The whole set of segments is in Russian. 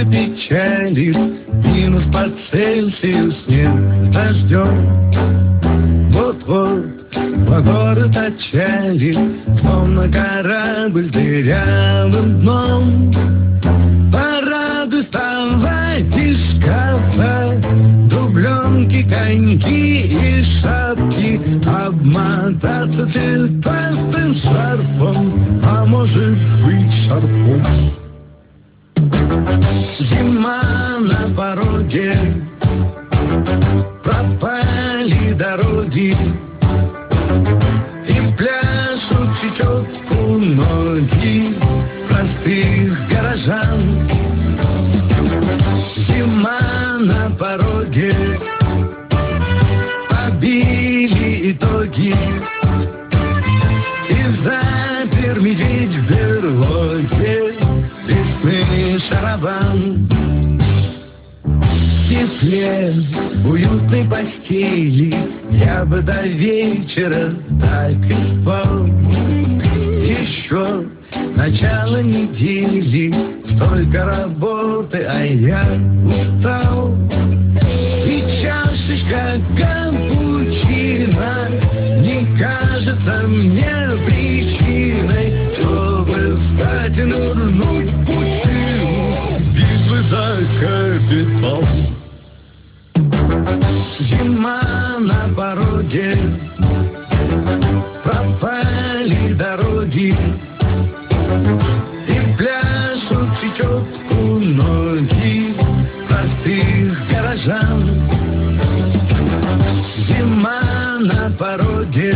сердце печалит, минус по Цельсию снег с дождем. Вот-вот во город отчалит, словно корабль с дырявым дном. Парады вставать из шкафа, дубленки, коньки и шапки, обмотаться цветастым шарфом, а может быть шарфом. Зима на пороге, пропали дороги, и пляшут чечетку ноги простых горожан. Зима на пороге, побили итоги, и запер медведь в берлоге весны шарабан. В тепле уютной постели я бы до вечера так и спал. Еще начало недели, столько работы, а я устал. И чашечка капучино не кажется мне причиной, чтобы встать и нырнуть в пучину битвы за капитал. Зима на пороге, пропали дороги, и пляшут чечетку ноги простых горожан. Зима на пороге,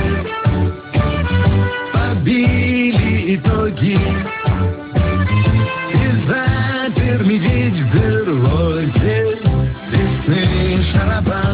побили итоги, и запер медведь в берлоге весны шарабан.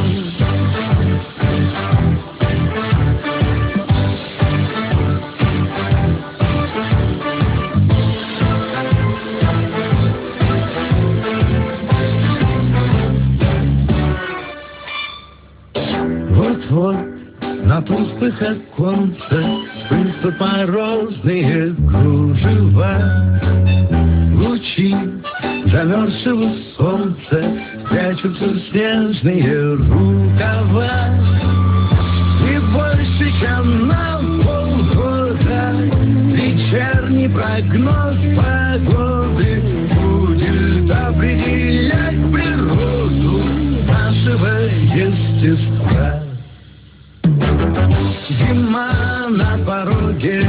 Вот-вот на пустых оконцах пыльцут морозные кружева. Лучи замерзшего солнца прячутся в снежные рукава. И больше, чем на полгода вечерний прогноз погоды будет определять природу нашего естества. Зима на пороге,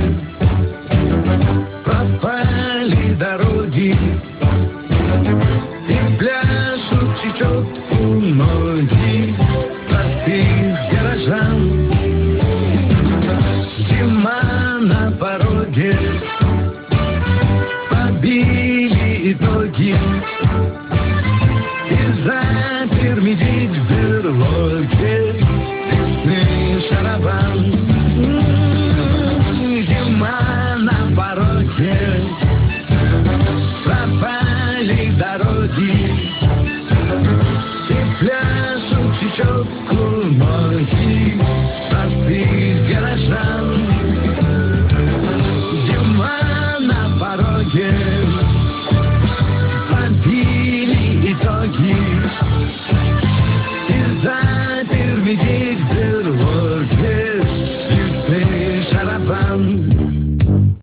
пропали дороги, и пляшут чечетку ноги простых горожан. Зима на пороге, побили итоги, и запер медведь в берлоге весны шарабан. Зима на пороге, пропали дороги, и пляшут чечетку ноги